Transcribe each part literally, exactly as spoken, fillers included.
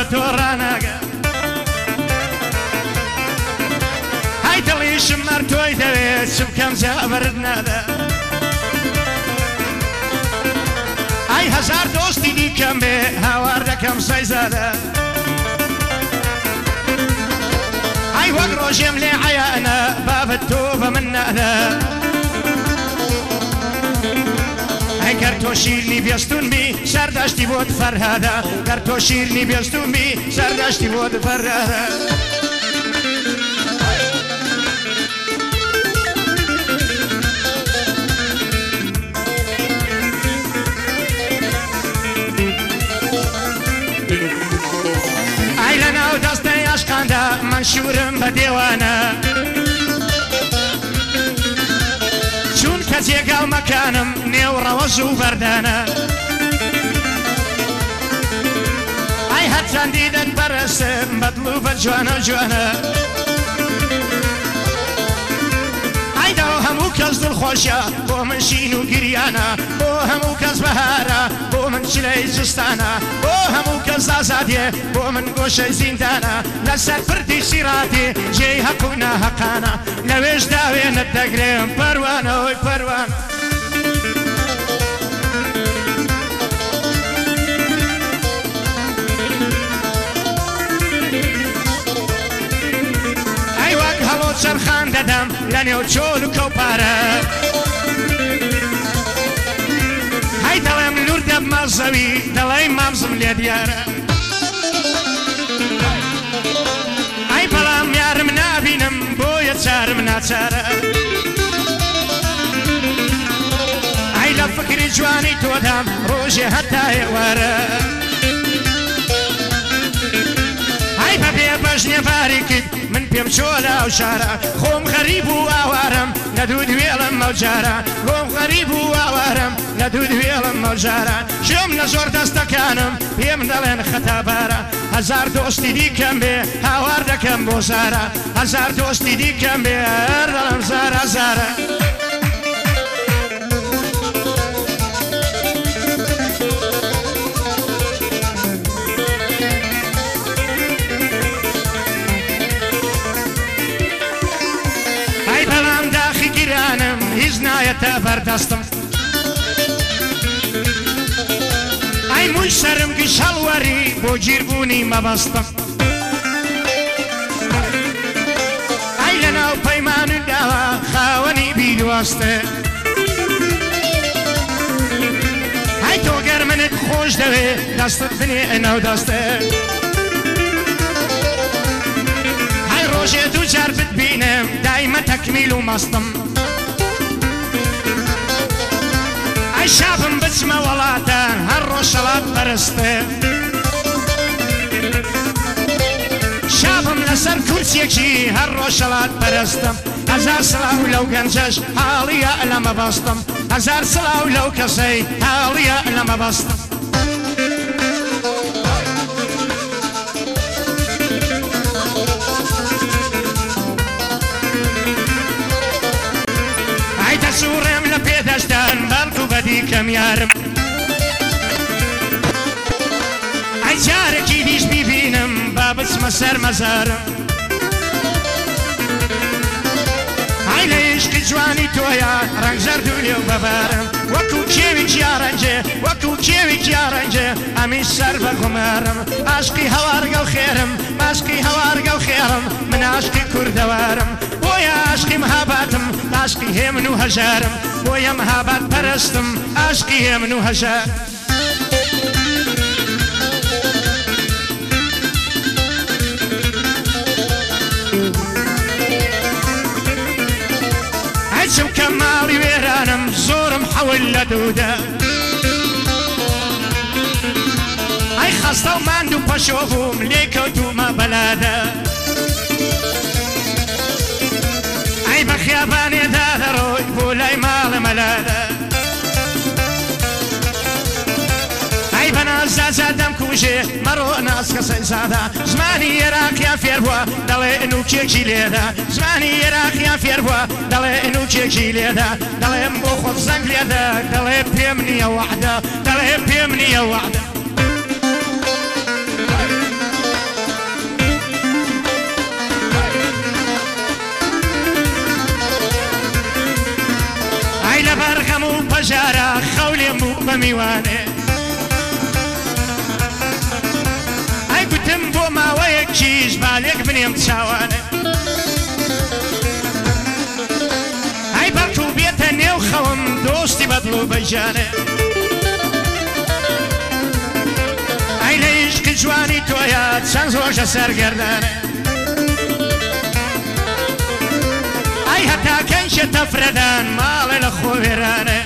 تۆ ڕاناگە هەی دڵیشم مەر تۆی دەوێت چ بکەم جابرت نادە ئەی هەزار دۆستی دیکەم بێ هاوار دەکەم سەیزادە ئەی وەک ڕۆژێم لێ عەیانە بابەت تۆ بە من نادە ئەی گەر تۆ شیرنی بێستون بی سەردەشتی بۆت فەرهادە گەر تۆ شیرنی بێستون بی سەردەشتی بۆت فەرهادە ئەی لەناو دەستەی عەشقاندا من شورم بە دێوانە چونکە جێگاو مەکانم نێو ڕەوەژ و بەردانە ئەی هەرچەندی دەتبەرستم بەدڵ و بە جوانە جوانە ئەیدا هەموو کەس دڵخۆشە بۆ من شین و گریانە بۆ هەموو کەس بەهارە بۆ من چلەی جستانە بۆ هەموو کەس ئازادیێ بۆ من گۆشەی زیندانە لەسەر پردی سیراتی جێی هەق و ناهەقانە لەوێش داوێنت دەگرێم پەروانەوەی پەروانە ئەی وەک هەڵۆ چەرخان دەدەم لە نێو چۆل و کەوپارە هەی دەڵێم لور دەبمە زەوی دەڵێی مامزم لێ دیارە ئەی بەڵام یارم نابینم بۆیە چارم ناچارە ئەی لە فکری جوانی تۆدام ڕۆژێ هەتا ئێوارە ئەی بەبێ بەژنێ باری کرد من پێم چۆ لاو شارە خۆم غەریب و ئاوارم لە دوو دوێڵم مەوجارە خۆم غەریب و ئاوارم لە دوو دوێڵم مەوجارە ژێم لە زۆر دەستەکانم پێم دەڵێن خەتابارە هەزار دۆستی دیکەم بێ هاوار دەکەم بۆ زارە هەزار دۆستی دیکەم بێ هەر دەڵێم زارە زارە هیچ نایەتە بەردەستم ئەی مووی سەرم گشت هەڵوەری بۆ گیربوونی مەبەستم ئەی لەناو پەیمان و داوا خاوەنی بیدوەستە ئەی تۆ گەر منت خۆش دەوێ دەستت بنێ ناو دەستە ئەی ڕۆژێ دوو جار بتبینم دایمە تەکمیل و مەستم ئەی شابم بچمە وڵاتە هەر ڕۆژ شەڵات بەرستە شابم لەسەر کورسێکی هەر ڕۆژ شەڵات بەرستم هەزار سڵاو لەو گەنجەش حاڵیە لە مەبەستم هەزار سڵاو لەو کەسەی حاڵیە لە مەبەستم ئەی دەسوڕێم لە پێدەشتان بەڵکو بەدی کەم یارم ئەی جارێکی دیش بیبینم با بچمە سەر مەزارم ئەی لە عیشقی جوانی تۆیە ڕەنگ زەرد و لێو بەبارم وەکو کێوێکی یاڕەنجێ وەکو کێوێکی یاڕەنجێ ئەمیش سەر بە گومارم عاشقی هەوارگە و خێرم عاشقی هەوارگە و خێرم من عاشقی کوردەوارم بۆیە عاشقی مەهاباتم عاشقی هێمن و هەژارم بۆیە مەهابات پەرستم عاشقی هێمن و هەژار ئەی چونکە ماڵی وێرانم زۆرم حەول لە دوودا ئەی خەستە و ماند و پەشۆ بووم لێ کەوتومە بەلادە ئەی بە خیابانێدا دەڕۆی بۆ لای ماڵە مەلادە ئەی بە نازدازە دەمکوژێ مەڕۆ ناز کەسەی زادا زمانی عێراقیان فێر بووە دەڵێ نوکێکی لێدا زمانی عێراقیان فێر بووە دەڵێ نوکێکی لێدا دەڵێم بۆ خۆت زەنگ لێدا دەڵێ پێم نییە وەحدە دەڵێ پێم نییە وەحدە میوانێ ئای گوتم بۆ ماوەیەکیش بالێک بنێم چاوانێ ئای بەڵکو بێتە نێو خەوم دۆستی بەدڵ و بەیجانێ ئای لە عیشقی جوانی تۆیە چەند ڕۆژە سەرگەردانێ ئای هەتا کەنجە تەفرەدان ماڵێ لە خۆوێرانێ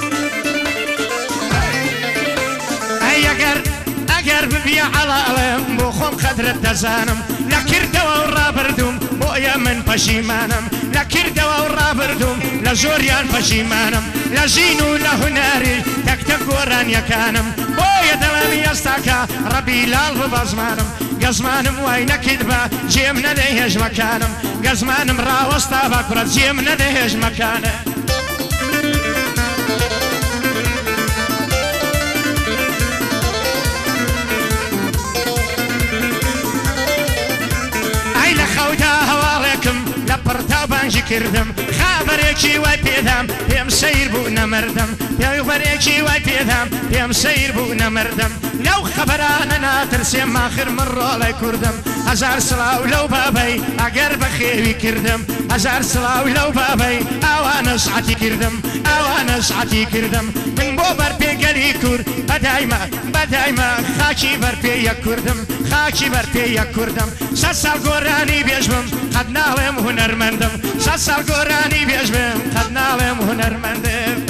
ئای ئەگەر ئەگەر ببیە عەڵاڵێم بۆ خۆم قەدرت دەزانم لە کردەوە و ڕابردوم بۆیە من پەشیمانم لە کردەوە و ڕابردوم لە زۆریان پەشیمانم لە ژین و لە هونەری تەکتە گۆرانیەکانم بۆیە دەڵێم ئێستاکە ڕەبی لاڵ ببە زمانم گەزمانم وای نەکرد بە جێم نەدەی هێژمەکانم گەزمانم ڕاوەستا بە کوڕە جێم نەدەی هێژمەکانە ئای لە خەودا هەواڵێکم لە پڕتا بانجی کردم خابەرێکی وای پێدام پێم سەیر بوو نەمردم پێوبەرێکی وای پێدام پێم سەیر بوو نەمردم لەو خەبەرانە ناترسێم ماخر من ڕۆڵی کوردم هەزار سڵاو لەو بابەی ئەگەر بە خێوی کردم هەزار سڵاو لەو بابەی ئاوانە سعەتی کردم ئاوانە سعەتی کردم من بۆ بەرپێگەلی کورد بەدایمە بەدایمە خاکی بەرپێیە کوردم خاکی بەرپێیە کوردم سەد ساڵ گۆرانی بێژبم قەت ناڵێم هونەرمەندم سەد ساڵ گۆرانی بێژبم قەت ناڵێم هونەرمەندم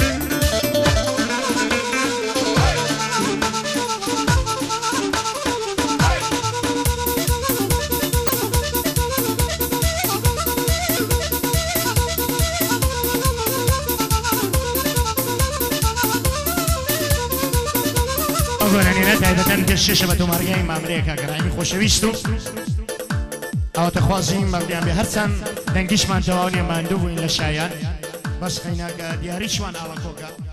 گۆرانینە تایبەتەن پێش شێشە بە تۆمارگای مامرەیەکە گەڕانی خۆشەویست و ئەوەتە خوازیم بەڵیان بێ هەرچەند دەنگیشمان تەواو نیە ماندوو بووین لە شایان بەس خەیناکە دیاریشوان ئاڵە کۆکە